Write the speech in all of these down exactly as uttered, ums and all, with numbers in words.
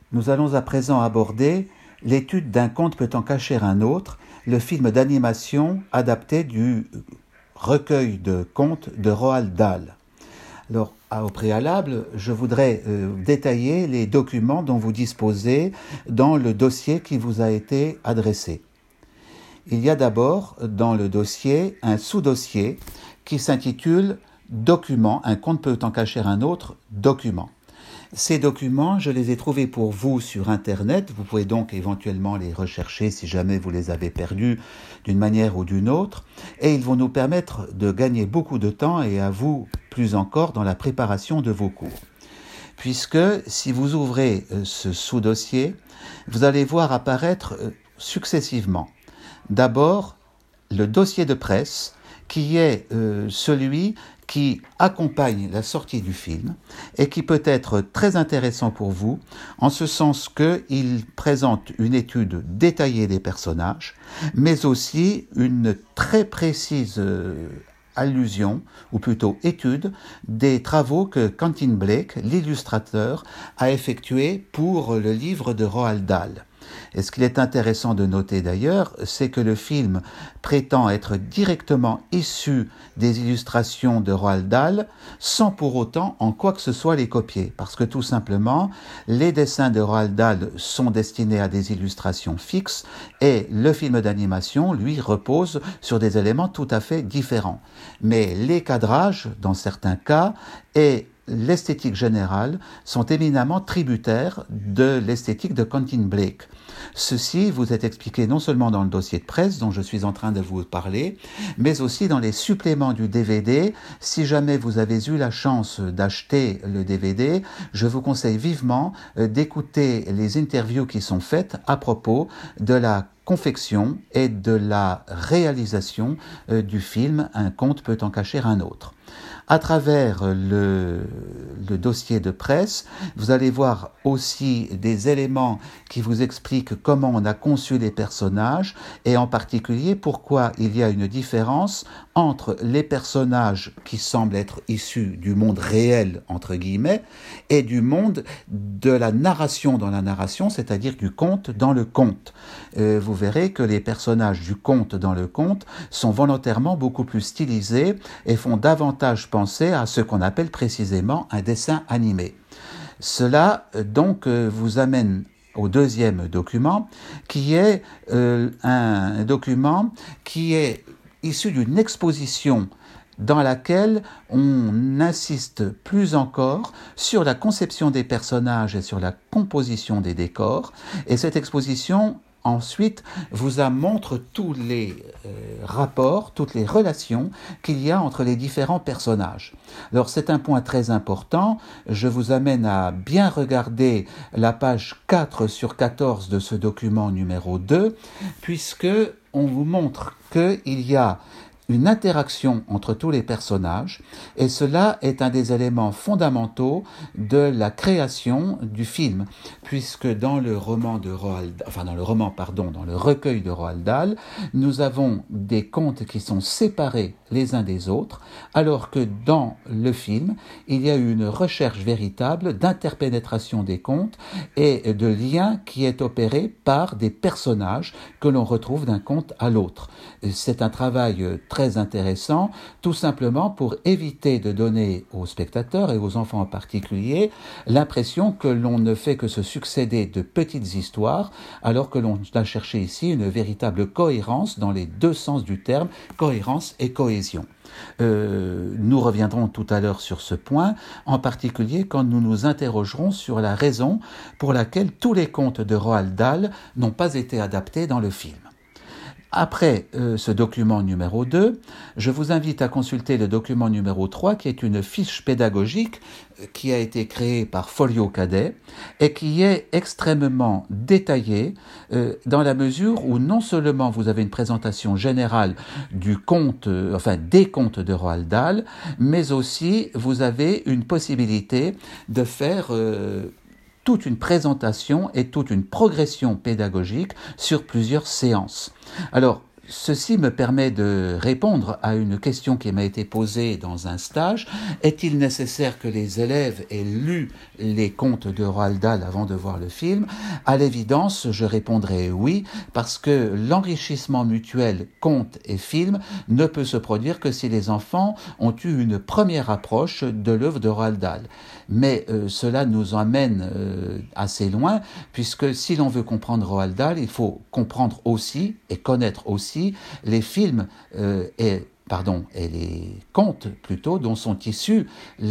Nous allons à présent aborder l'étude d'un conte peut en cacher un autre, le film d'animation adapté du recueil de contes de Roald Dahl. Alors, au préalable, je voudrais euh, détailler les documents dont vous disposez dans le dossier qui vous a été adressé. Il y a d'abord dans le dossier un sous-dossier qui s'intitule « Documents, un conte peut en cacher un autre, document ». Ces documents, je les ai trouvés pour vous sur Internet. Vous pouvez donc éventuellement les rechercher si jamais vous les avez perdus d'une manière ou d'une autre. Et ils vont nous permettre de gagner beaucoup de temps et à vous plus encore dans la préparation de vos cours. Puisque si vous ouvrez ce sous-dossier, vous allez voir apparaître successivement d'abord le dossier de presse qui est euh, celui qui accompagne la sortie du film et qui peut être très intéressant pour vous en ce sens qu'il présente une étude détaillée des personnages mais aussi une très précise euh, allusion, ou plutôt étude, des travaux que Quentin Blake, l'illustrateur, a effectués pour le livre de Roald Dahl. Et ce qu'il est intéressant de noter d'ailleurs, c'est que le film prétend être directement issu des illustrations de Roald Dahl, sans pour autant en quoi que ce soit les copier. Parce que tout simplement, les dessins de Roald Dahl sont destinés à des illustrations fixes, et le film d'animation, lui, repose sur des éléments tout à fait différents. Mais les cadrages, dans certains cas, et l'esthétique générale sont éminemment tributaires de l'esthétique de Quentin Blake. Ceci vous est expliqué non seulement dans le dossier de presse dont je suis en train de vous parler, mais aussi dans les suppléments du D V D. Si jamais vous avez eu la chance d'acheter le D V D, je vous conseille vivement d'écouter les interviews qui sont faites à propos de la confection et de la réalisation du film « Un conte peut en cacher un autre ». À travers le, le dossier de presse, vous allez voir aussi des éléments qui vous expliquent comment on a conçu les personnages et en particulier pourquoi il y a une différence entre les personnages qui semblent être issus du monde réel, entre guillemets, et du monde de la narration dans la narration, c'est-à-dire du conte dans le conte. Euh, vous verrez que les personnages du conte dans le conte sont volontairement beaucoup plus stylisés et font davantage penser à ce qu'on appelle précisément un dessin animé. Cela donc vous amène au deuxième document, qui est euh, un document qui est issu d'une exposition dans laquelle on insiste plus encore sur la conception des personnages et sur la composition des décors. Et cette exposition ensuite vous montre tous les euh, rapports, toutes les relations qu'il y a entre les différents personnages. Alors c'est un point très important, je vous amène à bien regarder la page quatre sur quatorze de ce document numéro deux, puisque on vous montre qu'il y a une interaction entre tous les personnages, et cela est un des éléments fondamentaux de la création du film, puisque dans le roman de Roald, enfin dans le roman, pardon, dans le recueil de Roald Dahl, nous avons des contes qui sont séparés les uns des autres, alors que dans le film, il y a une recherche véritable d'interpénétration des contes et de lien qui est opéré par des personnages que l'on retrouve d'un conte à l'autre. C'est un travail très intéressant, tout simplement pour éviter de donner aux spectateurs et aux enfants en particulier l'impression que l'on ne fait que se succéder de petites histoires, alors que l'on a cherché ici une véritable cohérence dans les deux sens du terme, cohérence et cohésion. Euh, nous reviendrons tout à l'heure sur ce point, en particulier quand nous nous interrogerons sur la raison pour laquelle tous les contes de Roald Dahl n'ont pas été adaptés dans le film. Après euh, ce document numéro deux, je vous invite à consulter le document numéro trois qui est une fiche pédagogique qui a été créée par Folio Cadet et qui est extrêmement détaillée euh, dans la mesure où non seulement vous avez une présentation générale du conte, euh, enfin des contes de Roald Dahl, mais aussi vous avez une possibilité de faire euh, toute une présentation et toute une progression pédagogique sur plusieurs séances. Alors, ceci me permet de répondre à une question qui m'a été posée dans un stage. Est-il nécessaire que les élèves aient lu les contes de Roald Dahl avant de voir le film? À l'évidence, je répondrai oui, parce que l'enrichissement mutuel conte et film ne peut se produire que si les enfants ont eu une première approche de l'œuvre de Roald Dahl. Mais euh, cela nous emmène euh, assez loin, puisque si l'on veut comprendre Roald Dahl, il faut comprendre aussi et connaître aussi les films euh, et pardon et les contes plutôt dont sont issus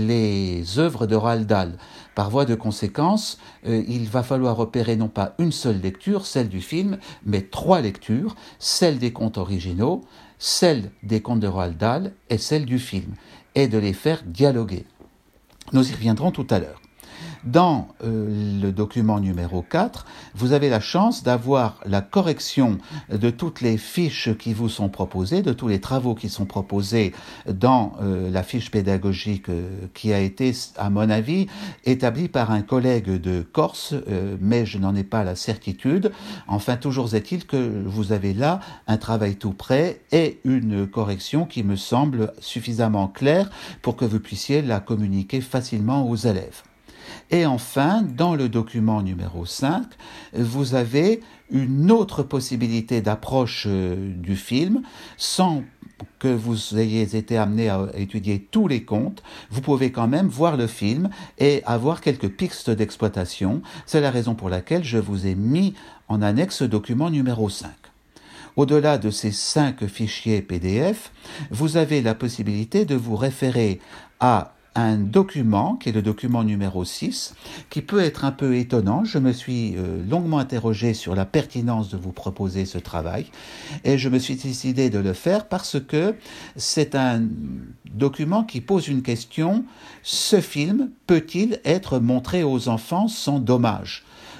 les œuvres de Roald Dahl. Par voie de conséquence, euh, il va falloir opérer non pas une seule lecture, celle du film, mais trois lectures, celle des contes originaux, celle des contes de Roald Dahl et celle du film, et de les faire dialoguer. Nous y reviendrons tout à l'heure. Dans euh, le document numéro quatre, vous avez la chance d'avoir la correction de toutes les fiches qui vous sont proposées, de tous les travaux qui sont proposés dans euh, la fiche pédagogique euh, qui a été, à mon avis, établie par un collègue de Corse, euh, mais je n'en ai pas la certitude. Enfin, toujours est-il que vous avez là un travail tout prêt et une correction qui me semble suffisamment claire pour que vous puissiez la communiquer facilement aux élèves. Et enfin, dans le document numéro cinq, vous avez une autre possibilité d'approche du film, sans que vous ayez été amené à étudier tous les contes. Vous pouvez quand même voir le film et avoir quelques pistes d'exploitation. C'est la raison pour laquelle je vous ai mis en annexe ce document numéro cinq. Au-delà de ces cinq fichiers P D F, vous avez la possibilité de vous référer à un document, qui est le document numéro six, qui peut être un peu étonnant. Je me suis euh, longuement interrogé sur la pertinence de vous proposer ce travail, et je me suis décidé de le faire parce que c'est un document qui pose une question: ce film peut-il être montré aux enfants sans dommage?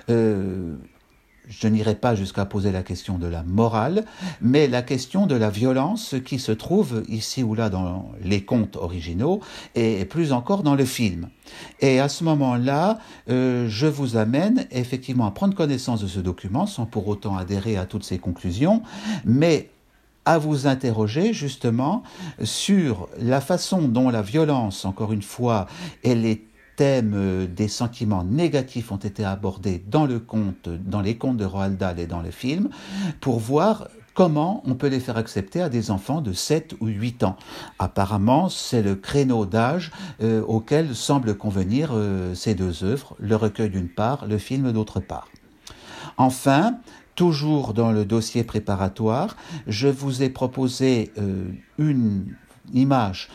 euh, Je n'irai pas jusqu'à poser la question de la morale, mais la question de la violence qui se trouve ici ou là dans les contes originaux et plus encore dans le film. Et à ce moment-là, euh, je vous amène effectivement à prendre connaissance de ce document sans pour autant adhérer à toutes ses conclusions, mais à vous interroger justement sur la façon dont la violence, encore une fois, elle est thèmes des sentiments négatifs ont été abordés dans le conte, dans les contes de Roald Dahl et dans le film, pour voir comment on peut les faire accepter à des enfants de sept ou huit ans. Apparemment, c'est le créneau d'âge euh, auquel semblent convenir euh, ces deux œuvres, le recueil d'une part, le film d'autre part. Enfin, toujours dans le dossier préparatoire, je vous ai proposé euh, une image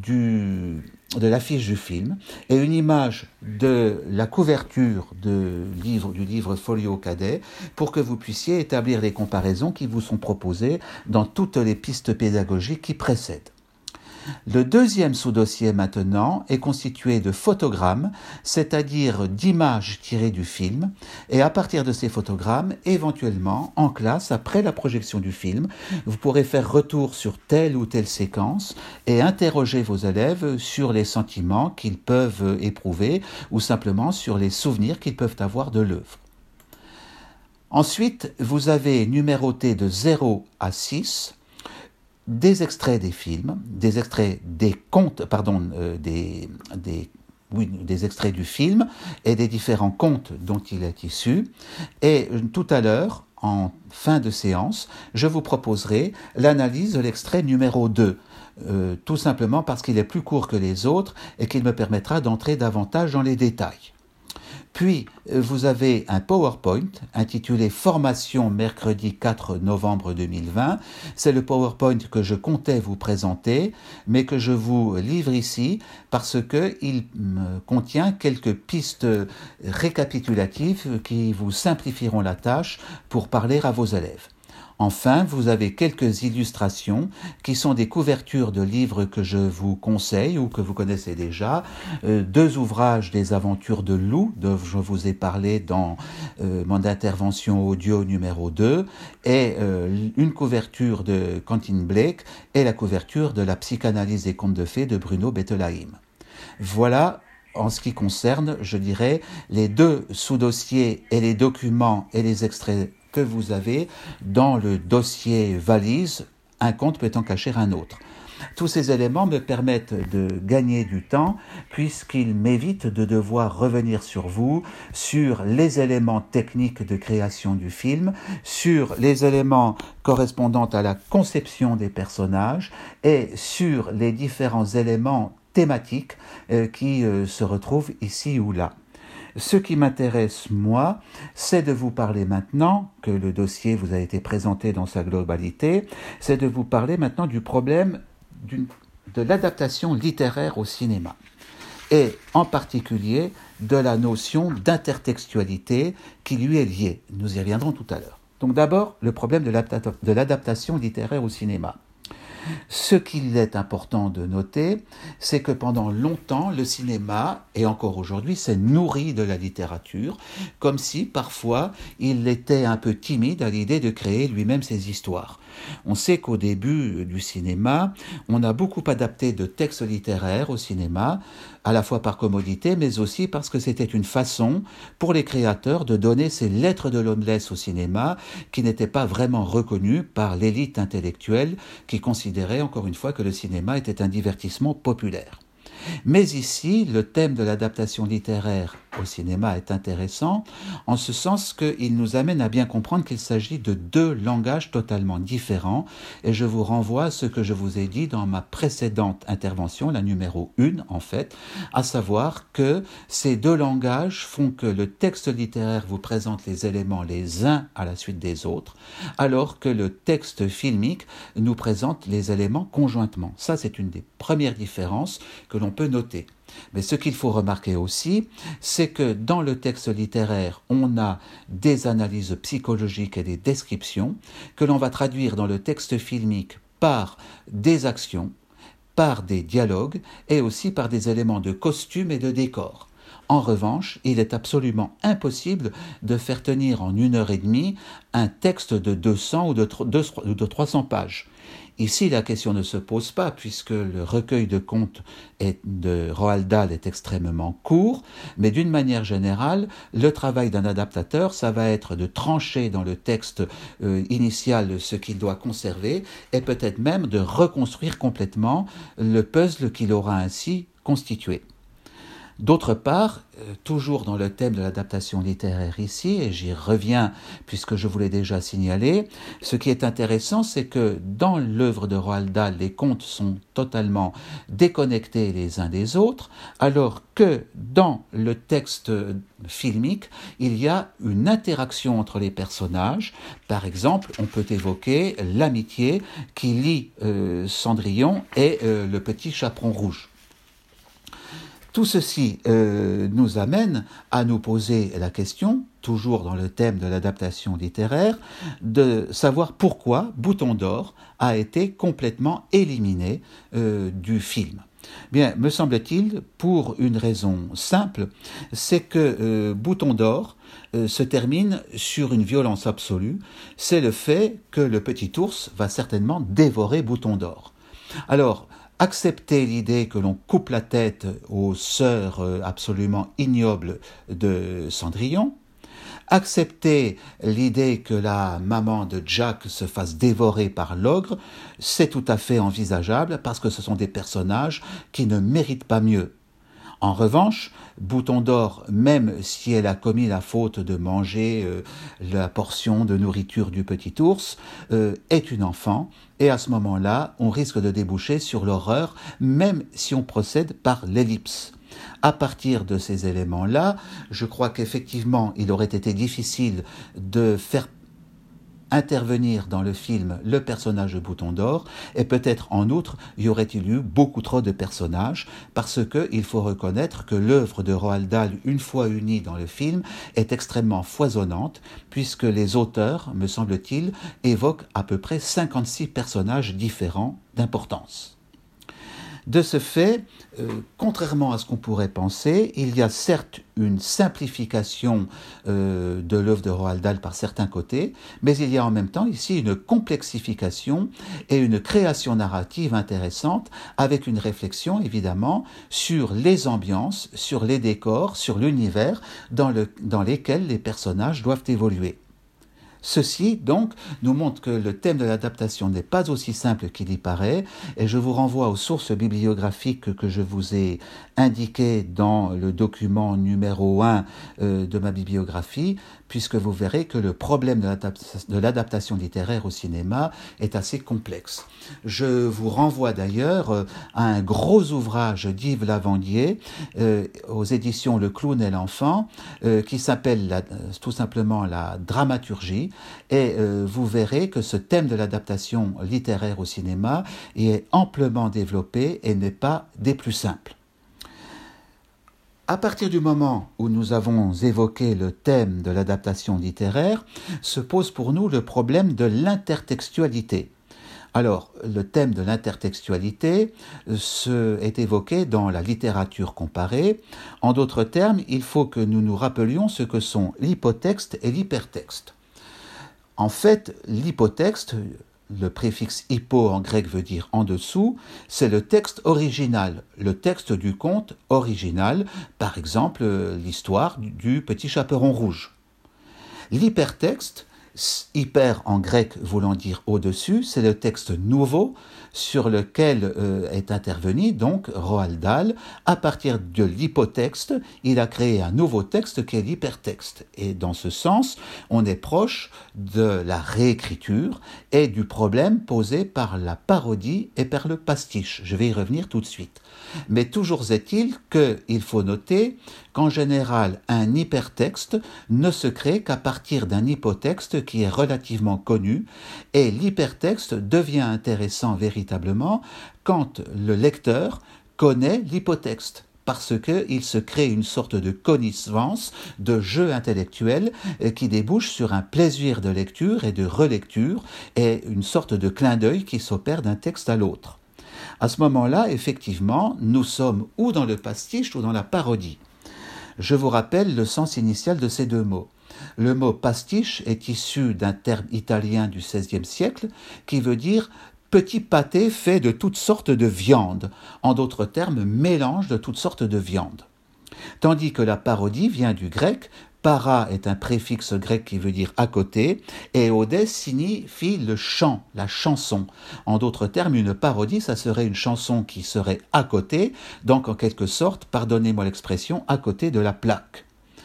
du, de l'affiche du film et une image de la couverture de livre, du livre Folio Cadet pour que vous puissiez établir les comparaisons qui vous sont proposées dans toutes les pistes pédagogiques qui précèdent. Le deuxième sous-dossier maintenant est constitué de photogrammes, c'est-à-dire d'images tirées du film, et à partir de ces photogrammes, éventuellement, en classe, après la projection du film, vous pourrez faire retour sur telle ou telle séquence et interroger vos élèves sur les sentiments qu'ils peuvent éprouver ou simplement sur les souvenirs qu'ils peuvent avoir de l'œuvre. Ensuite, vous avez numéroté de zéro à six des extraits des films, des extraits des contes, pardon, euh, des, des, oui, des extraits du film et des différents contes dont il est issu. Et euh, tout à l'heure, en fin de séance, je vous proposerai l'analyse de l'extrait numéro deux, euh, tout simplement parce qu'il est plus court que les autres et qu'il me permettra d'entrer davantage dans les détails. Puis, vous avez un PowerPoint intitulé « Formation mercredi quatre novembre deux mille vingt ». C'est le PowerPoint que je comptais vous présenter, mais que je vous livre ici parce qu'il contient quelques pistes récapitulatives qui vous simplifieront la tâche pour parler à vos élèves. Enfin, vous avez quelques illustrations qui sont des couvertures de livres que je vous conseille ou que vous connaissez déjà. Euh, deux ouvrages des aventures de Lou, dont je vous ai parlé dans euh, mon intervention audio numéro deux, et euh, une couverture de Quentin Blake et la couverture de la psychanalyse des contes de fées de Bruno Bettelheim. Voilà, en ce qui concerne, je dirais, les deux sous-dossiers et les documents et les extraits que vous avez dans le dossier valise, un conte peut en cacher un autre. Tous ces éléments me permettent de gagner du temps puisqu'ils m'évitent de devoir revenir sur vous, sur les éléments techniques de création du film, sur les éléments correspondant à la conception des personnages et sur les différents éléments thématiques euh, qui euh, se retrouvent ici ou là. Ce qui m'intéresse, moi, c'est de vous parler maintenant, que le dossier vous a été présenté dans sa globalité, c'est de vous parler maintenant du problème d'une, de l'adaptation littéraire au cinéma, et en particulier de la notion d'intertextualité qui lui est liée. Nous y reviendrons tout à l'heure. Donc d'abord, le problème de, de l'adaptation littéraire au cinéma. Ce qu'il est important de noter, c'est que pendant longtemps, le cinéma, et encore aujourd'hui, s'est nourri de la littérature, comme si parfois il était un peu timide à l'idée de créer lui-même ses histoires. On sait qu'au début du cinéma, on a beaucoup adapté de textes littéraires au cinéma, à la fois par commodité, mais aussi parce que c'était une façon pour les créateurs de donner ces lettres de noblesse au cinéma qui n'étaient pas vraiment reconnues par l'élite intellectuelle qui considérait encore une fois que le cinéma était un divertissement populaire. Mais ici, le thème de l'adaptation littéraire au cinéma est intéressant, en ce sens qu'il nous amène à bien comprendre qu'il s'agit de deux langages totalement différents, et je vous renvoie à ce que je vous ai dit dans ma précédente intervention, la numéro un en fait, à savoir que ces deux langages font que le texte littéraire vous présente les éléments les uns à la suite des autres, alors que le texte filmique nous présente les éléments conjointement. Ça, c'est une des premières différences que l'on peut noter. Mais ce qu'il faut remarquer aussi, c'est que dans le texte littéraire, on a des analyses psychologiques et des descriptions que l'on va traduire dans le texte filmique par des actions, par des dialogues et aussi par des éléments de costume et de décor. En revanche, il est absolument impossible de faire tenir en une heure et demie un texte de deux cents ou de trois cents pages. Ici, la question ne se pose pas puisque le recueil de contes de Roald Dahl est extrêmement court, mais d'une manière générale, le travail d'un adaptateur, ça va être de trancher dans le texte euh, initial ce qu'il doit conserver et peut-être même de reconstruire complètement le puzzle qu'il aura ainsi constitué. D'autre part, euh, toujours dans le thème de l'adaptation littéraire ici, et j'y reviens puisque je vous l'ai déjà signalé, ce qui est intéressant, c'est que dans l'œuvre de Roald Dahl, les contes sont totalement déconnectés les uns des autres, alors que dans le texte filmique, il y a une interaction entre les personnages. Par exemple, on peut évoquer l'amitié qui lie euh, Cendrillon et euh, le petit chaperon rouge. Tout ceci euh, nous amène à nous poser la question, toujours dans le thème de l'adaptation littéraire, de savoir pourquoi Bouton d'Or a été complètement éliminé euh, du film. Bien, me semble-t-il, pour une raison simple, c'est que euh, Bouton d'Or euh, se termine sur une violence absolue, c'est le fait que le petit ours va certainement dévorer Bouton d'Or. Alors, accepter l'idée que l'on coupe la tête aux sœurs absolument ignobles de Cendrillon, accepter l'idée que la maman de Jack se fasse dévorer par l'ogre, c'est tout à fait envisageable parce que ce sont des personnages qui ne méritent pas mieux. En revanche, Bouton d'Or, même si elle a commis la faute de manger euh, la portion de nourriture du petit ours, euh, est une enfant, et à ce moment-là, on risque de déboucher sur l'horreur, même si on procède par l'ellipse. À partir de ces éléments-là, je crois qu'effectivement, il aurait été difficile de faire intervenir dans le film le personnage de Bouton d'Or, et peut-être en outre y aurait-il eu beaucoup trop de personnages, parce qu'il faut reconnaître que l'œuvre de Roald Dahl, une fois unie dans le film, est extrêmement foisonnante, puisque les auteurs, me semble-t-il, évoquent à peu près cinquante-six personnages différents d'importance. De ce fait, euh, contrairement à ce qu'on pourrait penser, il y a certes une simplification euh, de l'œuvre de Roald Dahl par certains côtés, mais il y a en même temps ici une complexification et une création narrative intéressante avec une réflexion évidemment sur les ambiances, sur les décors, sur l'univers dans, le, dans lesquels les personnages doivent évoluer. Ceci, donc, nous montre que le thème de l'adaptation n'est pas aussi simple qu'il y paraît, et je vous renvoie aux sources bibliographiques que je vous ai indiquées dans le document numéro un euh, de ma bibliographie, puisque vous verrez que le problème de l'adaptation littéraire au cinéma est assez complexe. Je vous renvoie d'ailleurs euh, à un gros ouvrage d'Yves Lavandier, euh, aux éditions Le Clown et l'Enfant, euh, qui s'appelle la, tout simplement la dramaturgie, et euh, vous verrez que ce thème de l'adaptation littéraire au cinéma est amplement développé et n'est pas des plus simples. À partir du moment où nous avons évoqué le thème de l'adaptation littéraire, se pose pour nous le problème de l'intertextualité. Alors, le thème de l'intertextualité se, est évoqué dans la littérature comparée. En d'autres termes, il faut que nous nous rappelions ce que sont l'hypotexte et l'hypertexte. En fait, l'hypotexte, le préfixe hypo en grec veut dire en dessous, c'est le texte original, le texte du conte original, par exemple l'histoire du petit chaperon rouge. L'hypertexte, hyper en grec voulant dire au-dessus, c'est le texte nouveau sur lequel euh, est intervenu donc Roald Dahl. À partir de l'hypotexte, il a créé un nouveau texte qui est l'hypertexte. Et dans ce sens, on est proche de la réécriture et du problème posé par la parodie et par le pastiche. Je vais y revenir tout de suite. Mais toujours est-il qu'il faut noter qu'en général, un hypertexte ne se crée qu'à partir d'un hypotexte qui est relativement connu, et l'hypertexte devient intéressant véritablement quand le lecteur connaît l'hypotexte, parce qu'il se crée une sorte de connivence, de jeu intellectuel qui débouche sur un plaisir de lecture et de relecture, et une sorte de clin d'œil qui s'opère d'un texte à l'autre. À ce moment-là, effectivement, nous sommes ou dans le pastiche ou dans la parodie. Je vous rappelle le sens initial de ces deux mots. Le mot pastiche est issu d'un terme italien du seizième siècle qui veut dire petit pâté fait de toutes sortes de viandes, en d'autres termes, mélange de toutes sortes de viandes. Tandis que la parodie vient du grec. Para est un préfixe grec qui veut dire à côté, et odès signifie le chant, la chanson. En d'autres termes, une parodie, ça serait une chanson qui serait à côté, donc en quelque sorte, pardonnez-moi l'expression, à côté de la plaque.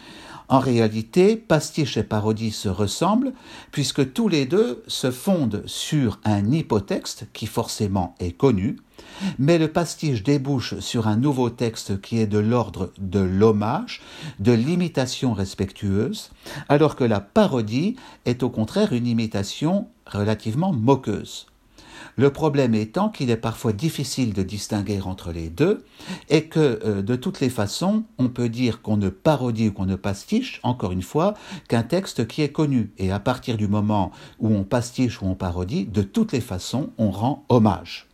En réalité, pastiche et parodie se ressemblent, puisque tous les deux se fondent sur un hypotexte qui forcément est connu, mais le pastiche débouche sur un nouveau texte qui est de l'ordre de l'hommage, de l'imitation respectueuse, alors que la parodie est au contraire une imitation relativement moqueuse. Le problème étant qu'il est parfois difficile de distinguer entre les deux et que, euh, de toutes les façons, on peut dire qu'on ne parodie ou qu'on ne pastiche, encore une fois, qu'un texte qui est connu. Et à partir du moment où on pastiche ou on parodie, de toutes les façons, on rend hommage.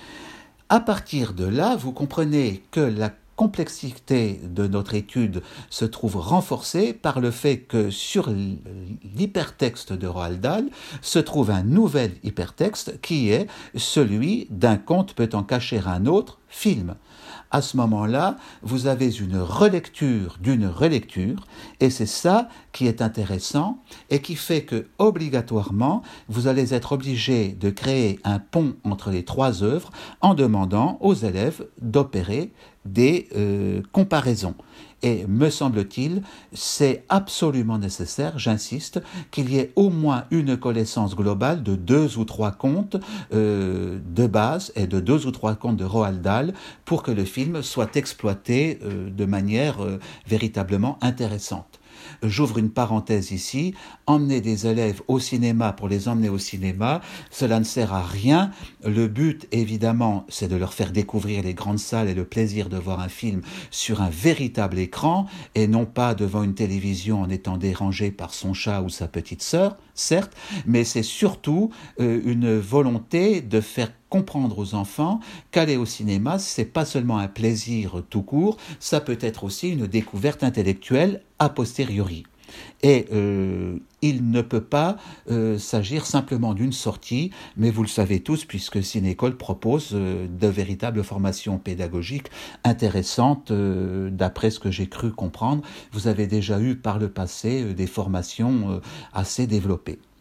À partir de là, vous comprenez que la complexité de notre étude se trouve renforcée par le fait que sur l'hypertexte de Roald Dahl se trouve un nouvel hypertexte qui est celui d'un conte peut en cacher un autre, film. À ce moment-là, vous avez une relecture d'une relecture, et c'est ça qui est intéressant et qui fait que, obligatoirement, vous allez être obligé de créer un pont entre les trois œuvres en demandant aux élèves d'opérer des euh, comparaisons. Et me semble-t-il, c'est absolument nécessaire, j'insiste, qu'il y ait au moins une connaissance globale de deux ou trois contes euh, de base et de deux ou trois contes de Roald Dahl pour que le film soit exploité euh, de manière euh, véritablement intéressante. J'ouvre une parenthèse ici, emmener des élèves au cinéma pour les emmener au cinéma, cela ne sert à rien. Le but, évidemment, c'est de leur faire découvrir les grandes salles et le plaisir de voir un film sur un véritable écran et non pas devant une télévision en étant dérangé par son chat ou sa petite sœur, certes, mais c'est surtout euh, une volonté de faire comprendre aux enfants qu'aller au cinéma, c'est pas seulement un plaisir tout court, ça peut être aussi une découverte intellectuelle a posteriori. Et euh, il ne peut pas euh, s'agir simplement d'une sortie, mais vous le savez tous, puisque Cinécole propose euh, de véritables formations pédagogiques intéressantes, euh, d'après ce que j'ai cru comprendre. Vous avez déjà eu par le passé euh, des formations euh, assez développées.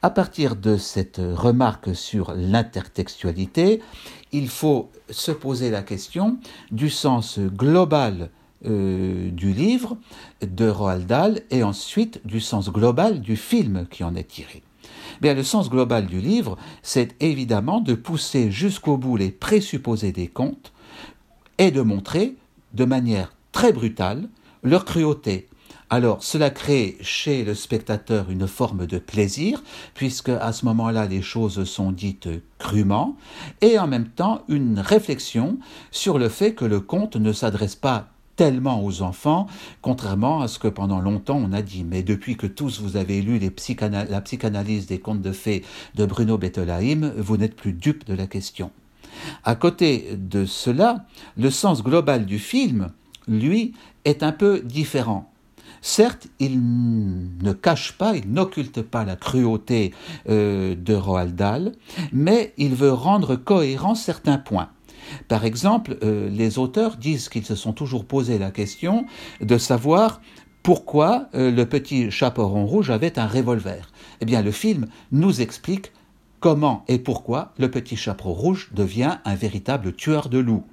À partir de cette remarque sur l'intertextualité, il faut se poser la question du sens global euh, du livre de Roald Dahl et ensuite du sens global du film qui en est tiré. Bien, le sens global du livre, c'est évidemment de pousser jusqu'au bout les présupposés des contes et de montrer de manière très brutale leur cruauté. Alors, cela crée chez le spectateur une forme de plaisir, puisque à ce moment-là, les choses sont dites crûment, et en même temps une réflexion sur le fait que le conte ne s'adresse pas tellement aux enfants, contrairement à ce que pendant longtemps on a dit. Mais depuis que tous vous avez lu les psychana- la psychanalyse des contes de fées de Bruno Bettelheim, vous n'êtes plus dupe de la question. À côté de cela, le sens global du film, lui, est un peu différent. Certes, il ne cache pas, il n'occulte pas la cruauté euh, de Roald Dahl, mais il veut rendre cohérents certains points. Par exemple, euh, les auteurs disent qu'ils se sont toujours posé la question de savoir pourquoi euh, le petit chaperon rouge avait un revolver. Eh bien, le film nous explique comment et pourquoi le petit chaperon rouge devient un véritable tueur de loups.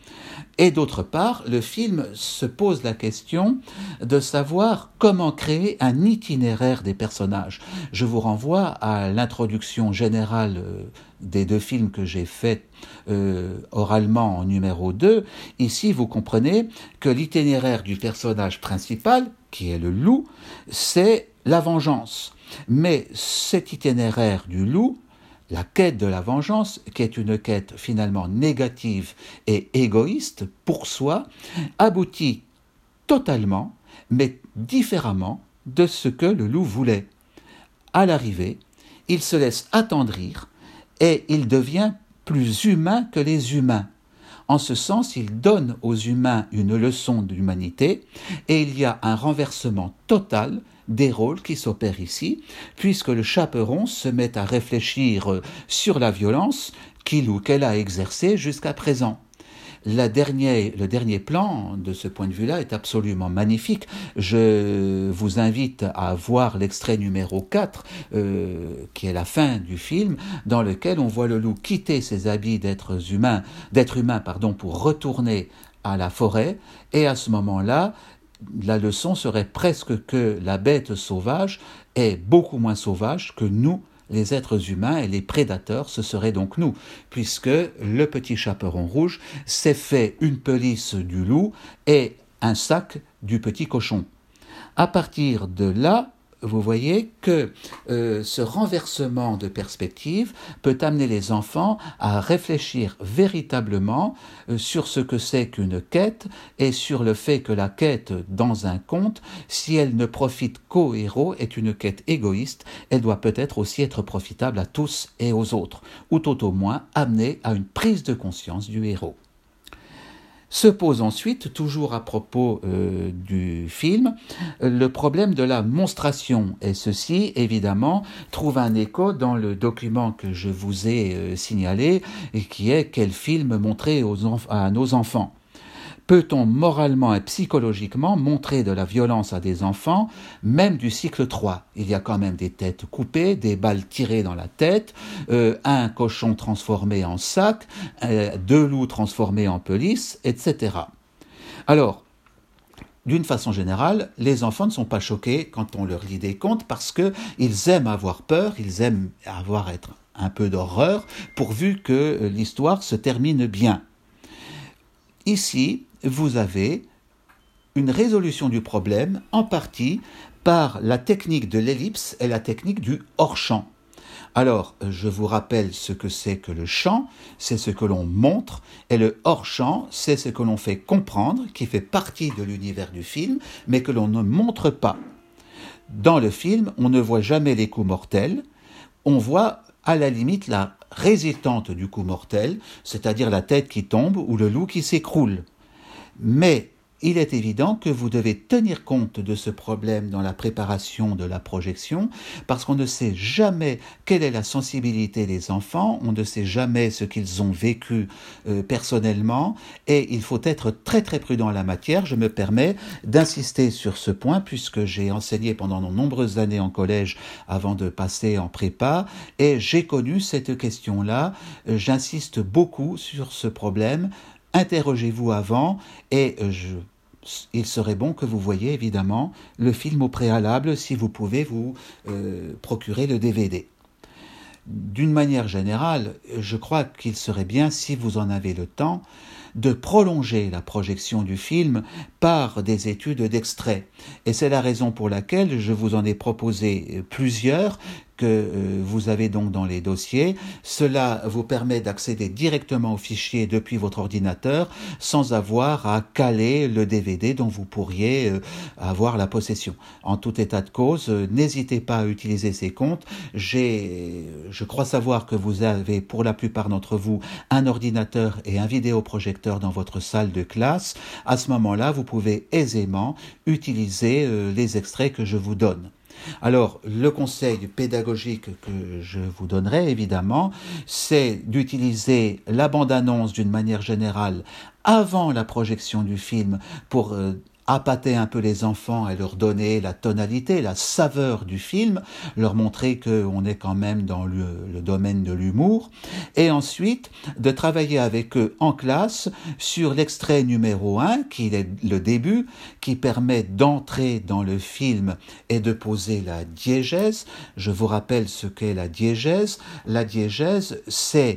Et d'autre part, le film se pose la question de savoir comment créer un itinéraire des personnages. Je vous renvoie à l'introduction générale des deux films que j'ai faits euh, oralement en numéro deux. Ici, vous comprenez que l'itinéraire du personnage principal, qui est le loup, c'est la vengeance. Mais cet itinéraire du loup, la quête de la vengeance, qui est une quête finalement négative et égoïste pour soi, aboutit totalement, mais différemment de ce que le loup voulait. À l'arrivée, il se laisse attendrir et il devient plus humain que les humains. En ce sens, il donne aux humains une leçon d'humanité et il y a un renversement total des rôles qui s'opèrent ici, puisque le chaperon se met à réfléchir sur la violence qu'il ou qu'elle a exercée jusqu'à présent. La dernière, le dernier plan, de ce point de vue-là, est absolument magnifique. Je vous invite à voir l'extrait numéro quatre, euh, qui est la fin du film, dans lequel on voit le loup quitter ses habits d'être humain, d'être humain, pardon, pour retourner à la forêt, et à ce moment-là, la leçon serait presque que la bête sauvage est beaucoup moins sauvage que nous, les êtres humains, et les prédateurs, ce seraient donc nous, puisque le petit chaperon rouge s'est fait une pelisse du loup et un sac du petit cochon. À partir de là, vous voyez que euh, ce renversement de perspective peut amener les enfants à réfléchir véritablement euh, sur ce que c'est qu'une quête et sur le fait que la quête dans un conte, si elle ne profite qu'au héros, est une quête égoïste, elle doit peut-être aussi être profitable à tous et aux autres, ou tout au moins amener à une prise de conscience du héros. Se pose ensuite, toujours à propos euh, du film, le problème de la monstration. Et ceci, évidemment, trouve un écho dans le document que je vous ai euh, signalé, et qui est « Quel film montrer aux enf- à nos enfants ?» Peut-on moralement et psychologiquement montrer de la violence à des enfants, même du cycle trois? Il y a quand même des têtes coupées, des balles tirées dans la tête, euh, un cochon transformé en sac, euh, deux loups transformés en pelisse, et cetera. Alors, d'une façon générale, les enfants ne sont pas choqués quand on leur lit des contes parce qu'ils aiment avoir peur, ils aiment avoir être un peu d'horreur, pourvu que l'histoire se termine bien. Ici, vous avez une résolution du problème en partie par la technique de l'ellipse et la technique du hors-champ. Alors, je vous rappelle ce que c'est que le champ, c'est ce que l'on montre, et le hors-champ, c'est ce que l'on fait comprendre, qui fait partie de l'univers du film, mais que l'on ne montre pas. Dans le film, on ne voit jamais les coups mortels, on voit à la limite la résultante du coup mortel, c'est-à-dire la tête qui tombe ou le loup qui s'écroule. Mais il est évident que vous devez tenir compte de ce problème dans la préparation de la projection, parce qu'on ne sait jamais quelle est la sensibilité des enfants, on ne sait jamais ce qu'ils ont vécu euh, personnellement, et il faut être très très prudent à la matière. Je me permets d'insister sur ce point, puisque j'ai enseigné pendant de nombreuses années en collège avant de passer en prépa, et j'ai connu cette question-là. J'insiste beaucoup sur ce problème. Interrogez-vous avant, et je, il serait bon que vous voyiez évidemment le film au préalable si vous pouvez vous euh, procurer le D V D. D'une manière générale, je crois qu'il serait bien, si vous en avez le temps, de prolonger la projection du film par des études d'extraits. Et c'est la raison pour laquelle je vous en ai proposé plusieurs que vous avez donc dans les dossiers. Cela vous permet d'accéder directement au fichier depuis votre ordinateur sans avoir à caler le D V D dont vous pourriez avoir la possession. En tout état de cause, n'hésitez pas à utiliser ces comptes. J'ai, je crois savoir que vous avez pour la plupart d'entre vous un ordinateur et un vidéoprojecteur dans votre salle de classe. À ce moment-là, vous pouvez aisément utiliser les extraits que je vous donne. Alors, le conseil pédagogique que je vous donnerai, évidemment, c'est d'utiliser la bande-annonce d'une manière générale avant la projection du film pour euh, appâter un peu les enfants et leur donner la tonalité, la saveur du film, leur montrer qu'on est quand même dans le, le domaine de l'humour, et ensuite de travailler avec eux en classe sur l'extrait numéro un, qui est le début, qui permet d'entrer dans le film et de poser la diégèse. Je vous rappelle ce qu'est la diégèse. La diégèse, c'est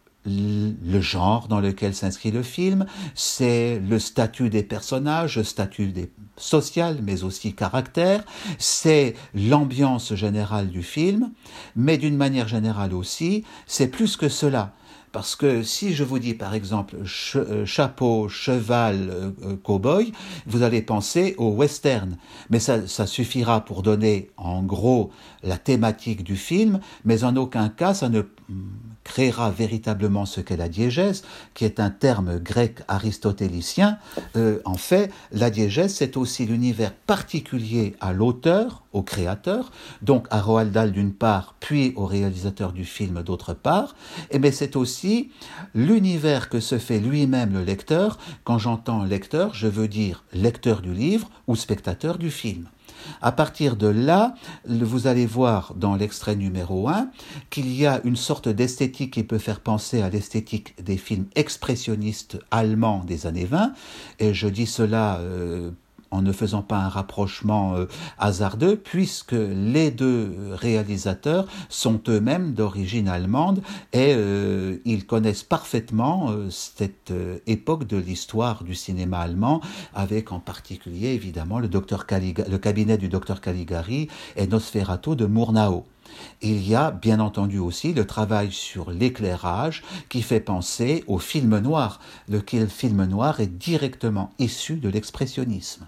le genre dans lequel s'inscrit le film, c'est le statut des personnages, le statut des social, mais aussi caractère, c'est l'ambiance générale du film, mais d'une manière générale aussi, c'est plus que cela. Parce que si je vous dis par exemple ch- euh, chapeau, cheval, euh, cow-boy, vous allez penser au western. Mais ça, ça suffira pour donner en gros la thématique du film, mais en aucun cas ça ne créera véritablement ce qu'est la diégèse, qui est un terme grec aristotélicien. Euh, en fait, la diégèse, c'est aussi l'univers particulier à l'auteur, au créateur, donc à Roald Dahl d'une part, puis au réalisateur du film d'autre part, et bien c'est aussi l'univers que se fait lui-même le lecteur. Quand j'entends lecteur, je veux dire lecteur du livre ou spectateur du film. À partir de là, vous allez voir dans l'extrait numéro un qu'il y a une sorte d'esthétique qui peut faire penser à l'esthétique des films expressionnistes allemands des années vingt, et je dis cela euh, en ne faisant pas un rapprochement euh, hasardeux, puisque les deux réalisateurs sont eux-mêmes d'origine allemande et euh, ils connaissent parfaitement euh, cette euh, époque de l'histoire du cinéma allemand, avec en particulier évidemment le, docteur Calig- le cabinet du docteur Caligari et Nosferatu de Murnau. Il y a bien entendu aussi le travail sur l'éclairage qui fait penser au film noir, lequel film noir est directement issu de l'expressionnisme.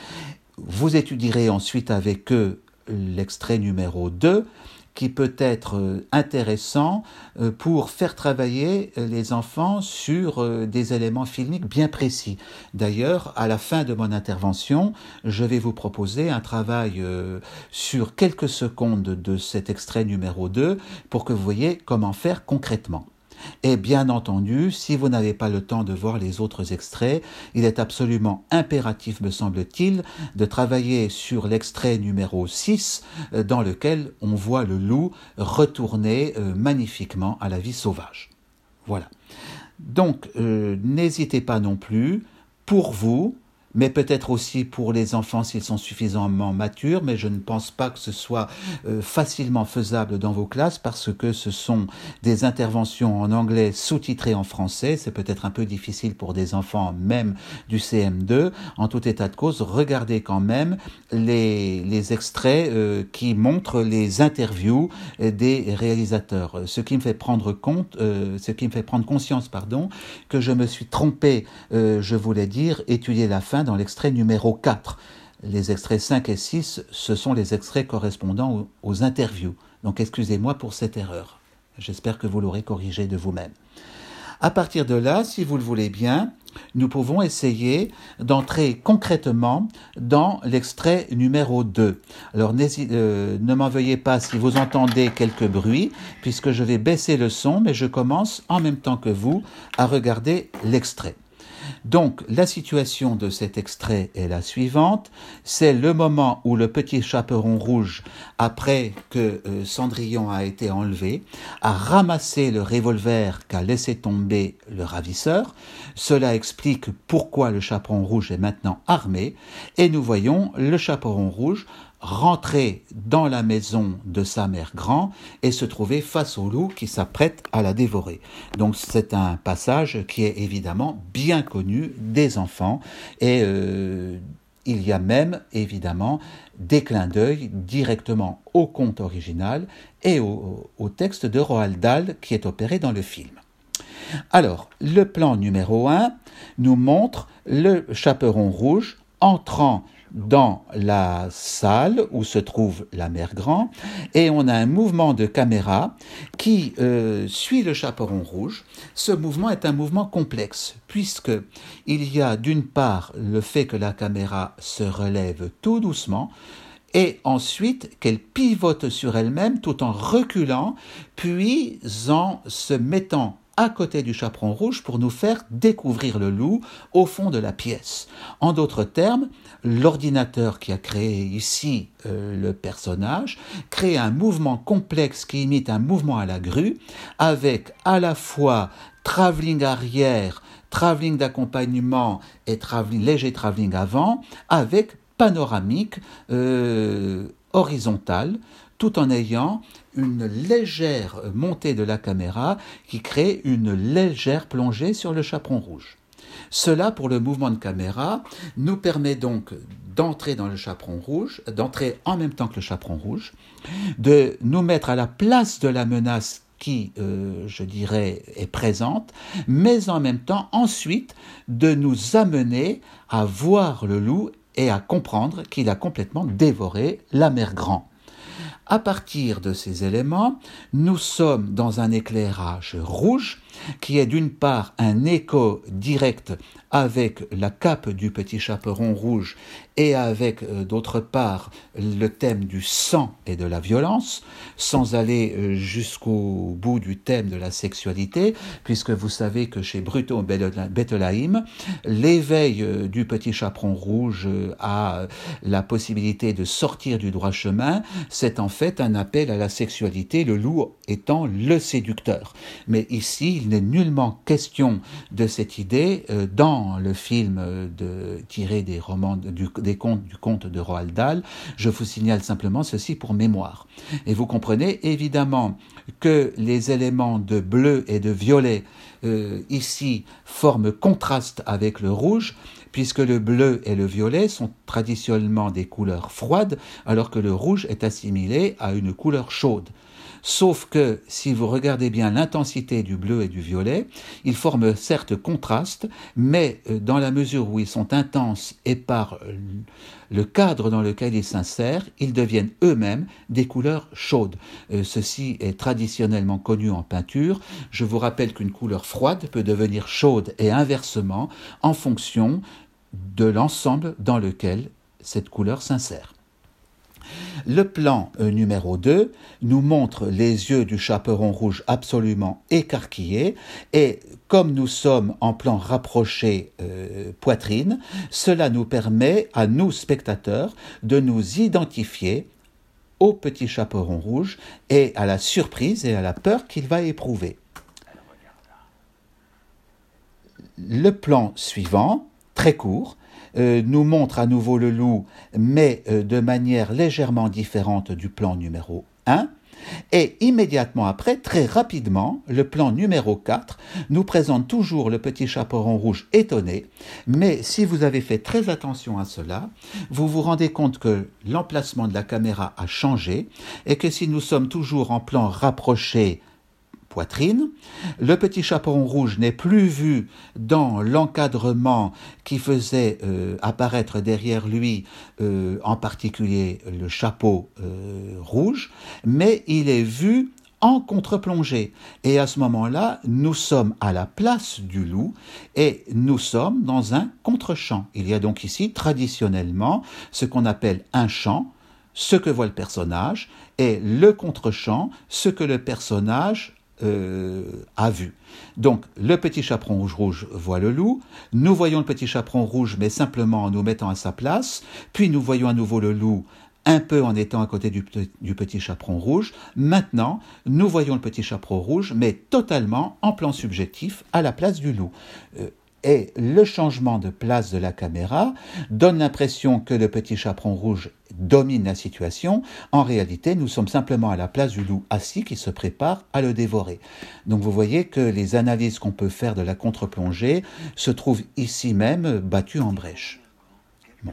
Vous étudierez ensuite avec eux l'extrait numéro deux, qui peut être intéressant pour faire travailler les enfants sur des éléments filmiques bien précis. D'ailleurs, à la fin de mon intervention, je vais vous proposer un travail sur quelques secondes de cet extrait numéro deux pour que vous voyez comment faire concrètement. Et bien entendu, si vous n'avez pas le temps de voir les autres extraits, il est absolument impératif, me semble-t-il, de travailler sur l'extrait numéro six, dans lequel on voit le loup retourner euh, magnifiquement à la vie sauvage. Voilà. Donc, euh, n'hésitez pas non plus, pour vous, mais peut-être aussi pour les enfants s'ils sont suffisamment matures, mais je ne pense pas que ce soit euh, facilement faisable dans vos classes parce que ce sont des interventions en anglais sous-titrées en français. C'est peut-être un peu difficile pour des enfants même du C M deux. En tout état de cause, regardez quand même les, les extraits euh, qui montrent les interviews des réalisateurs. Ce qui me fait prendre compte, euh, ce qui me fait prendre conscience, pardon, que je me suis trompé, euh, je voulais dire, étudier la fin dans l'extrait numéro quatre. Les extraits cinq et six, ce sont les extraits correspondant aux, aux interviews. Donc excusez-moi pour cette erreur. J'espère que vous l'aurez corrigé de vous-même. À partir de là, si vous le voulez bien, nous pouvons essayer d'entrer concrètement dans l'extrait numéro deux. Alors euh, ne m'en veuillez pas si vous entendez quelques bruits, puisque je vais baisser le son, mais je commence en même temps que vous à regarder l'extrait. Donc, la situation de cet extrait est la suivante. C'est le moment où le petit chaperon rouge, après que euh, Cendrillon a été enlevé, a ramassé le revolver qu'a laissé tomber le ravisseur. Cela explique pourquoi le chaperon rouge est maintenant armé. Et nous voyons le chaperon rouge rentrer dans la maison de sa mère grand et se trouver face au loup qui s'apprête à la dévorer. Donc c'est un passage qui est évidemment bien connu des enfants et euh, il y a même évidemment des clins d'œil directement au conte original et au, au texte de Roald Dahl qui est opéré dans le film. Alors, le plan numéro un nous montre le chaperon rouge entrant dans la salle où se trouve la mère grand et on a un mouvement de caméra qui euh, suit le chaperon rouge. Ce mouvement est un mouvement complexe puisque il y a d'une part le fait que la caméra se relève tout doucement et ensuite qu'elle pivote sur elle-même tout en reculant puis en se mettant à côté du chaperon rouge pour nous faire découvrir le loup au fond de la pièce. En d'autres termes, l'ordinateur qui a créé ici euh, le personnage crée un mouvement complexe qui imite un mouvement à la grue avec à la fois travelling arrière, travelling d'accompagnement et travelling, léger travelling avant avec panoramique euh, horizontale tout en ayant une légère montée de la caméra qui crée une légère plongée sur le chaperon rouge. Cela, pour le mouvement de caméra, nous permet donc d'entrer dans le chaperon rouge, d'entrer en même temps que le chaperon rouge, de nous mettre à la place de la menace qui, euh, je dirais, est présente, mais en même temps, ensuite, de nous amener à voir le loup et à comprendre qu'il a complètement dévoré la mère grand. À partir de ces éléments, nous sommes dans un éclairage rouge qui est d'une part un écho direct avec la cape du petit chaperon rouge et avec euh, d'autre part le thème du sang et de la violence, sans aller euh, jusqu'au bout du thème de la sexualité, puisque vous savez que chez Bruto Bettelheim, l'éveil euh, du petit chaperon rouge euh, à la possibilité de sortir du droit chemin, c'est en fait un appel à la sexualité, le loup étant le séducteur. Mais ici, il n'est nullement question de cette idée euh, dans le film de, tiré des romans du, des contes du conte de Roald Dahl. Je vous signale simplement ceci pour mémoire. Et vous comprenez évidemment que les éléments de bleu et de violet euh, ici forment contraste avec le rouge, puisque le bleu et le violet sont traditionnellement des couleurs froides, alors que le rouge est assimilé à une couleur chaude. Sauf que, si vous regardez bien l'intensité du bleu et du violet, ils forment certes contraste, mais dans la mesure où ils sont intenses et par le cadre dans lequel ils s'insèrent, ils deviennent eux-mêmes des couleurs chaudes. Euh, ceci est traditionnellement connu en peinture. Je vous rappelle qu'une couleur froide peut devenir chaude et inversement en fonction de l'ensemble dans lequel cette couleur s'insère. Le plan euh, numéro deux nous montre les yeux du chaperon rouge absolument écarquillés et comme nous sommes en plan rapproché euh, poitrine, cela nous permet à nous spectateurs de nous identifier au petit chaperon rouge et à la surprise et à la peur qu'il va éprouver. Le plan suivant, très court, Euh, nous montre à nouveau le loup, mais euh, de manière légèrement différente du plan numéro un. Et immédiatement après, très rapidement, le plan numéro quatre nous présente toujours le petit chaperon rouge étonné, mais si vous avez fait très attention à cela, vous vous rendez compte que l'emplacement de la caméra a changé et que si nous sommes toujours en plan rapproché poitrine, le petit chaperon rouge n'est plus vu dans l'encadrement qui faisait euh, apparaître derrière lui, euh, en particulier le chapeau euh, rouge, mais il est vu en contre-plongée. Et à ce moment-là, nous sommes à la place du loup et nous sommes dans un contre-champ. Il y a donc ici traditionnellement ce qu'on appelle un champ, ce que voit le personnage, et le contre-champ, ce que le personnage Euh, a vu. Donc, le petit chaperon rouge-rouge voit le loup, nous voyons le petit chaperon rouge, mais simplement en nous mettant à sa place, puis nous voyons à nouveau le loup, un peu en étant à côté du, du petit chaperon rouge. Maintenant, nous voyons le petit chaperon rouge, mais totalement en plan subjectif, à la place du loup. Euh, Et le changement de place de la caméra donne l'impression que le petit chaperon rouge domine la situation. En réalité, nous sommes simplement à la place du loup assis qui se prépare à le dévorer. Donc vous voyez que les analyses qu'on peut faire de la contre-plongée se trouvent ici même battues en brèche. Bon.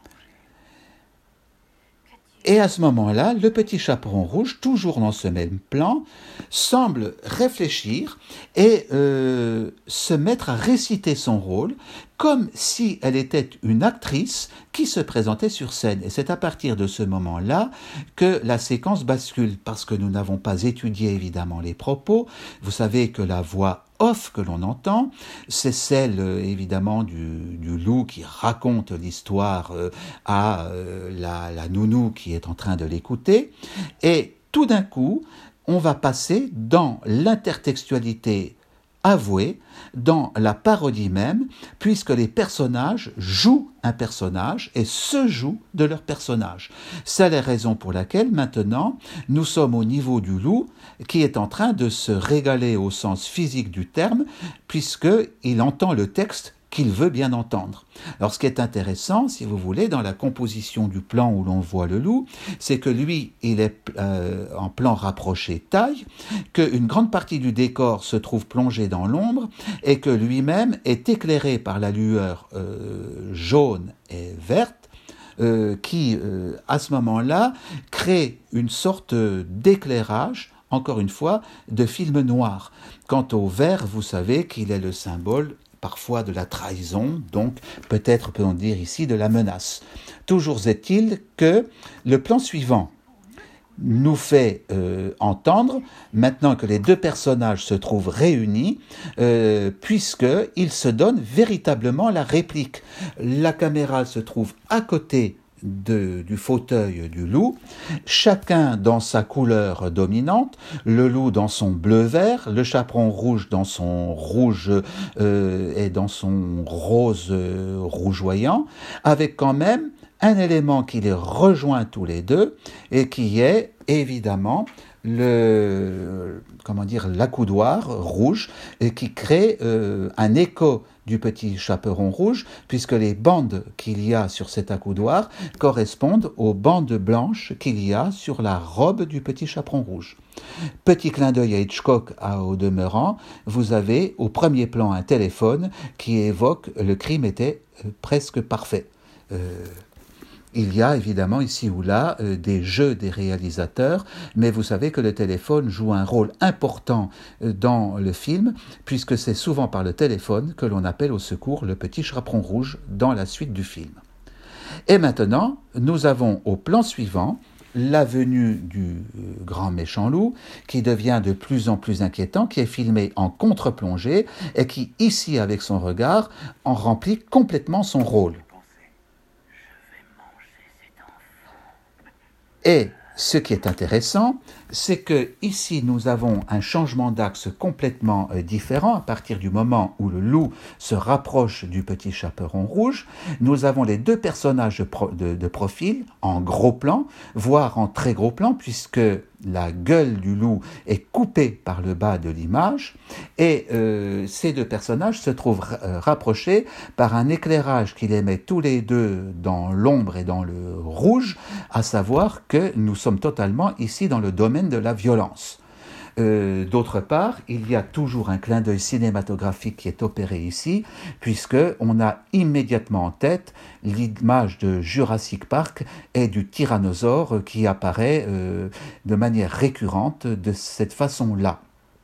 Et à ce moment-là, le petit chaperon rouge, toujours dans ce même plan, semble réfléchir et euh, se mettre à réciter son rôle comme si elle était une actrice qui se présentait sur scène. Et c'est à partir de ce moment-là que la séquence bascule, parce que nous n'avons pas étudié évidemment les propos. Vous savez que la voix off que l'on entend, c'est celle euh, évidemment du, du loup qui raconte l'histoire euh, à euh, la, la nounou qui est en train de l'écouter. Et tout d'un coup, on va passer dans l'intertextualité avouée, dans la parodie même, puisque les personnages jouent un personnage et se jouent de leur personnage. C'est la raison pour laquelle maintenant nous sommes au niveau du loup qui est en train de se régaler au sens physique du terme, puisqu'il entend le texte qu'il veut bien entendre. Alors ce qui est intéressant, si vous voulez, dans la composition du plan où l'on voit le loup, c'est que lui, il est euh, en plan rapproché taille, qu'une grande partie du décor se trouve plongée dans l'ombre et que lui-même est éclairé par la lueur euh, jaune et verte, euh, qui, euh, à ce moment-là, crée une sorte d'éclairage, encore une fois, de film noir. Quant au vert, vous savez qu'il est le symbole parfois de la trahison, donc peut-être peut-on dire ici de la menace. Toujours est-il que le plan suivant nous fait euh, entendre, maintenant que les deux personnages se trouvent réunis, euh, puisqu'ils se donnent véritablement la réplique. La caméra se trouve à côté De, du fauteuil du loup, chacun dans sa couleur dominante, le loup dans son bleu-vert, le chaperon rouge dans son rouge euh, et dans son rose euh, rougeoyant, avec quand même un élément qui les rejoint tous les deux et qui est évidemment le comment dire l'accoudoir rouge et qui crée euh, un écho du petit chaperon rouge, puisque les bandes qu'il y a sur cet accoudoir correspondent aux bandes blanches qu'il y a sur la robe du petit chaperon rouge. Petit clin d'œil à Hitchcock à, au demeurant, vous avez au premier plan un téléphone qui évoque le crime était euh, presque parfait. Euh, Il y a évidemment ici ou là euh, des jeux des réalisateurs, mais vous savez que le téléphone joue un rôle important euh, dans le film, puisque c'est souvent par le téléphone que l'on appelle au secours le petit chaperon rouge dans la suite du film. Et maintenant, nous avons au plan suivant la venue du euh, grand méchant loup, qui devient de plus en plus inquiétant, qui est filmé en contre-plongée et qui, ici avec son regard, en remplit complètement son rôle. Et ce qui est intéressant, c'est que ici nous avons un changement d'axe complètement euh, différent à partir du moment où le loup se rapproche du petit chaperon rouge. Nous avons les deux personnages de, pro, de, de profil en gros plan, voire en très gros plan, puisque la gueule du loup est coupée par le bas de l'image, et euh, ces deux personnages se trouvent euh, rapprochés par un éclairage qui les met tous les deux dans l'ombre et dans le rouge, à savoir que nous sommes totalement ici dans le domaine de la violence. Euh, d'autre part, il y a toujours un clin d'œil cinématographique qui est opéré ici, puisqu'on a immédiatement en tête l'image de Jurassic Park et du tyrannosaure qui apparaît euh, de manière récurrente de cette façon-là.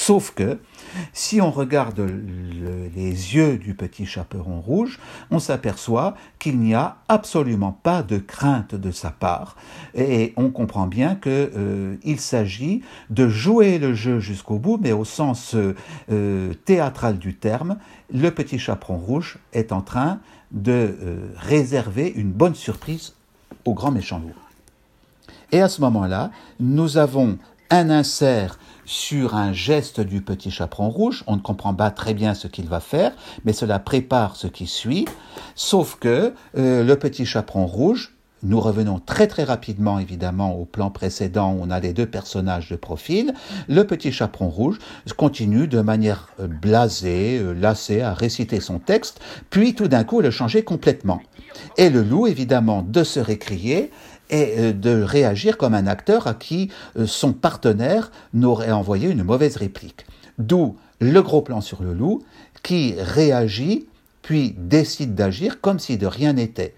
Sauf que, si on regarde le, les yeux du petit chaperon rouge, on s'aperçoit qu'il n'y a absolument pas de crainte de sa part. Et on comprend bien qu'il euh, s'agit de jouer le jeu jusqu'au bout, mais au sens euh, théâtral du terme, le petit chaperon rouge est en train de euh, réserver une bonne surprise au grand méchant loup. Et à ce moment-là, nous avons un insert sur un geste du petit chaperon rouge. On ne comprend pas très bien ce qu'il va faire, mais cela prépare ce qui suit. Sauf que euh, le petit chaperon rouge, nous revenons très très rapidement évidemment au plan précédent où on a les deux personnages de profil. Le petit chaperon rouge continue de manière blasée, lassée à réciter son texte, puis tout d'un coup le changer complètement. Et le loup évidemment de se récrier et de réagir comme un acteur à qui son partenaire n'aurait envoyé une mauvaise réplique. D'où le gros plan sur le loup qui réagit puis décide d'agir comme si de rien n'était.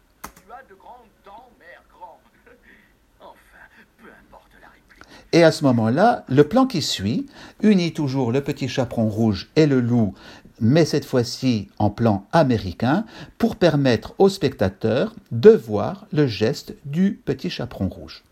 Et à ce moment-là, le plan qui suit unit toujours le petit chaperon rouge et le loup, mais cette fois-ci en plan américain, pour permettre aux spectateurs de voir le geste du petit chaperon rouge.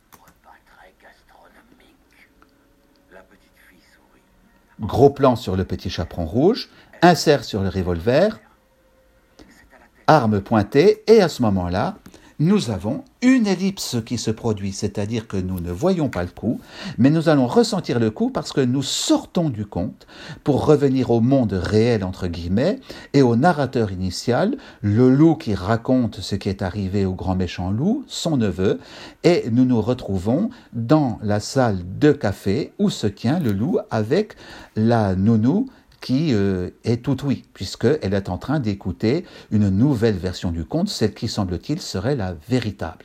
Gros plan sur le petit chaperon rouge, insert sur le revolver, arme pointée, et à ce moment-là, nous avons une ellipse qui se produit, c'est-à-dire que nous ne voyons pas le coup, mais nous allons ressentir le coup parce que nous sortons du conte pour revenir au monde réel, entre guillemets, et au narrateur initial, le loup qui raconte ce qui est arrivé au grand méchant loup, son neveu, et nous nous retrouvons dans la salle de café où se tient le loup avec la nounou qui euh, est tout oui, puisqu'elle est en train d'écouter une nouvelle version du conte, celle qui, semble-t-il, serait la véritable.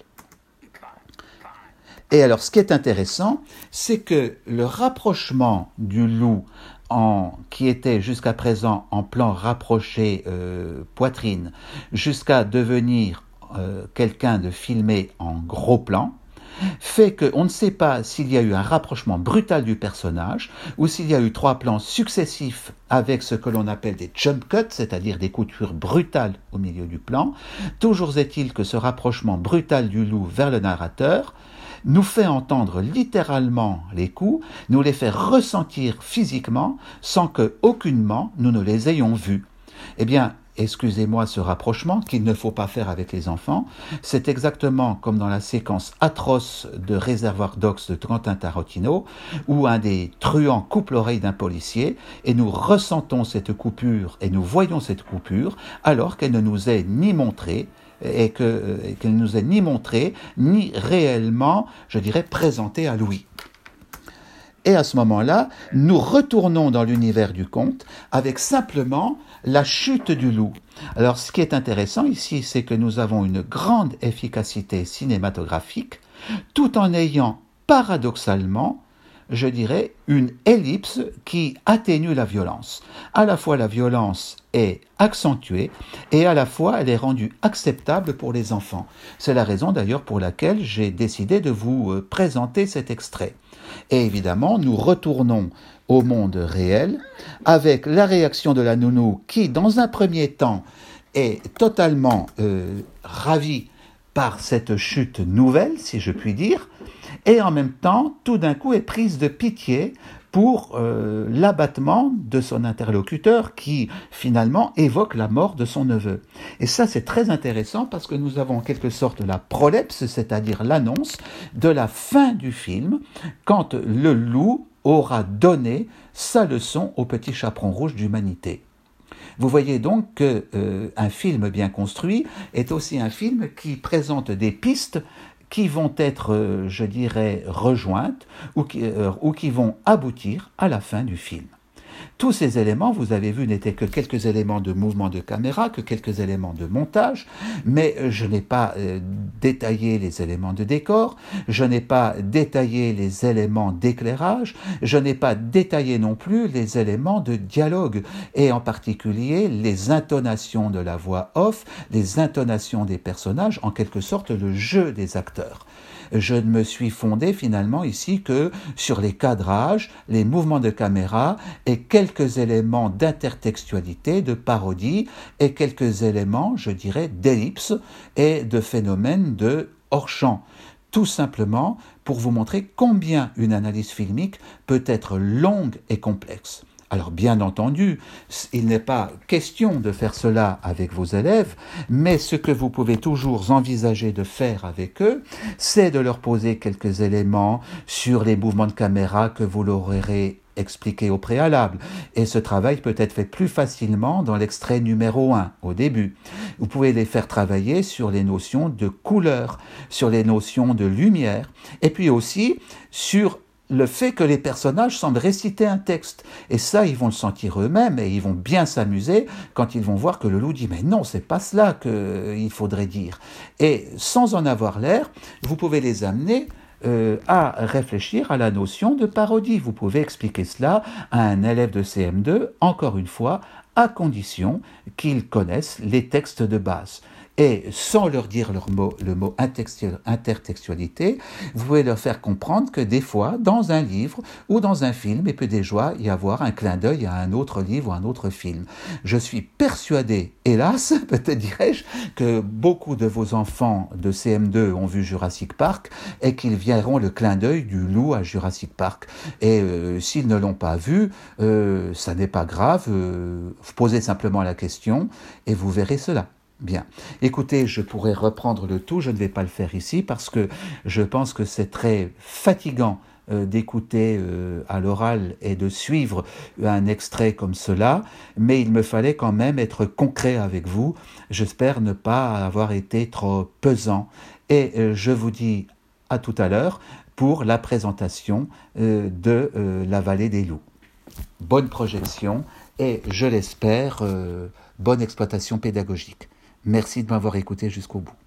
Et alors, ce qui est intéressant, c'est que le rapprochement du loup, en, qui était jusqu'à présent en plan rapproché euh, poitrine, jusqu'à devenir euh, quelqu'un de filmé en gros plan, fait qu'on ne sait pas s'il y a eu un rapprochement brutal du personnage ou s'il y a eu trois plans successifs avec ce que l'on appelle des jump cuts, c'est-à-dire des coutures brutales au milieu du plan. Toujours est-il que ce rapprochement brutal du loup vers le narrateur nous fait entendre littéralement les coups, nous les fait ressentir physiquement sans que aucunement nous ne les ayons vus. Eh bien, excusez-moi ce rapprochement qu'il ne faut pas faire avec les enfants, c'est exactement comme dans la séquence atroce de Réservoir Dogs de Quentin Tarantino, où un des truands coupe l'oreille d'un policier, et nous ressentons cette coupure, et nous voyons cette coupure, alors qu'elle ne nous est ni montrée, et que, et qu'elle ne nous est ni montrée, ni réellement, je dirais, présentée à Louis. Et à ce moment-là, nous retournons dans l'univers du conte avec simplement la chute du loup. Alors, ce qui est intéressant ici, c'est que nous avons une grande efficacité cinématographique, tout en ayant paradoxalement, je dirais, une ellipse qui atténue la violence. À la fois, la violence est accentuée et à la fois, elle est rendue acceptable pour les enfants. C'est la raison d'ailleurs pour laquelle j'ai décidé de vous présenter cet extrait. Et évidemment, nous retournons au monde réel avec la réaction de la nounou qui, dans un premier temps, est totalement euh, ravie par cette chute nouvelle, si je puis dire, et en même temps, tout d'un coup, est prise de pitié pour euh, l'abattement de son interlocuteur qui, finalement, évoque la mort de son neveu. Et ça, c'est très intéressant parce que nous avons en quelque sorte la prolepse, c'est-à-dire l'annonce de la fin du film, quand le loup aura donné sa leçon au petit chaperon rouge d'humanité. Vous voyez donc qu'un euh, film bien construit est aussi un film qui présente des pistes qui vont être, je dirais, rejointes ou qui, euh, ou qui vont aboutir à la fin du film. Tous ces éléments, vous avez vu, n'étaient que quelques éléments de mouvement de caméra, que quelques éléments de montage, mais je n'ai pas euh, détaillé les éléments de décor, je n'ai pas détaillé les éléments d'éclairage, je n'ai pas détaillé non plus les éléments de dialogue, et en particulier les intonations de la voix off, les intonations des personnages, en quelque sorte le jeu des acteurs. je ne me suis fondé finalement ici que sur les cadrages, les mouvements de caméra et quelques éléments d'intertextualité, de parodie et quelques éléments, je dirais, d'ellipse et de phénomènes de hors-champ. Tout simplement pour vous montrer combien une analyse filmique peut être longue et complexe. Alors bien entendu, il n'est pas question de faire cela avec vos élèves, mais ce que vous pouvez toujours envisager de faire avec eux, c'est de leur poser quelques éléments sur les mouvements de caméra que vous leur aurez expliqué au préalable. Et ce travail peut être fait plus facilement dans l'extrait numéro un, au début. Vous pouvez les faire travailler sur les notions de couleur, sur les notions de lumière, et puis aussi sur le fait que les personnages semblent réciter un texte. Et ça, ils vont le sentir eux-mêmes et ils vont bien s'amuser quand ils vont voir que le loup dit « mais non, c'est pas cela qu'il faudrait dire ». Et sans en avoir l'air, vous pouvez les amener euh, à réfléchir à la notion de parodie. Vous pouvez expliquer cela à un élève de C M deux, encore une fois, à condition qu'ils connaissent les textes de base. Et sans leur dire leur mot, le mot intertextualité, vous pouvez leur faire comprendre que des fois, dans un livre ou dans un film, il peut déjà y avoir un clin d'œil à un autre livre ou un autre film. Je suis persuadé, hélas, peut-être dirais-je, que beaucoup de vos enfants de C M deux ont vu Jurassic Park et qu'ils verront le clin d'œil du loup à Jurassic Park. Et euh, s'ils ne l'ont pas vu, euh, ça n'est pas grave, euh, vous posez simplement la question et vous verrez cela. Bien. Écoutez, je pourrais reprendre le tout, je ne vais pas le faire ici parce que je pense que c'est très fatigant euh, d'écouter euh, à l'oral et de suivre un extrait comme cela, mais il me fallait quand même être concret avec vous. J'espère ne pas avoir été trop pesant et euh, je vous dis à tout à l'heure pour la présentation euh, de euh, La Vallée des Loups. Bonne projection et, je l'espère, euh, bonne exploitation pédagogique. Merci de m'avoir écouté jusqu'au bout.